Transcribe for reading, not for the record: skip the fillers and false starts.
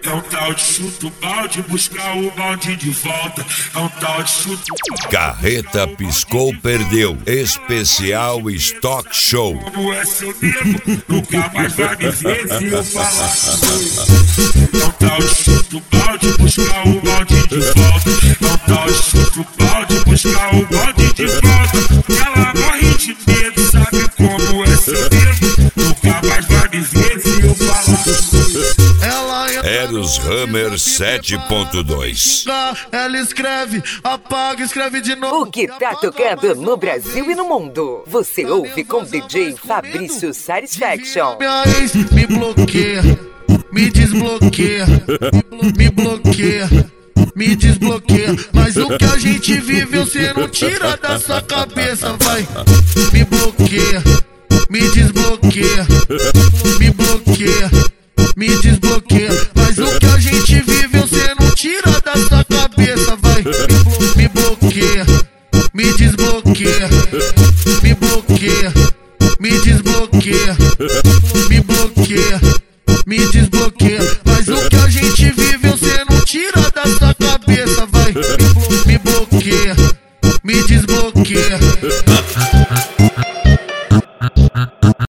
É um tal de chuta o balde, buscar o balde de volta. É um tal de chuta o balde. Carreta piscou, perdeu. Especial Stock Show. Como é seu nego, nunca mais vai me ver se eu falar. É um tal de chuta o balde, buscar o balde de volta. É um tal de chuta o balde, buscar o balde de volta. Ela morre de medo, sabe como é seu nego, nunca mais vai me ver se eu falar. Eros Hammer 7.2. Ela escreve, apaga, escreve de novo. O que tá tocando no Brasil e no mundo? Você ouve com DJ Fabrício Satisfaction. Minha ex me bloqueia, me desbloqueia, me bloqueia, me desbloqueia. Mas o que a gente vive você não tira da sua cabeça, vai. Me bloqueia, me desbloqueia, me bloqueia, me desbloqueia. Mas o que a gente vive você não tira da sua cabeça, vai. Me bloqueia, me desbloqueia.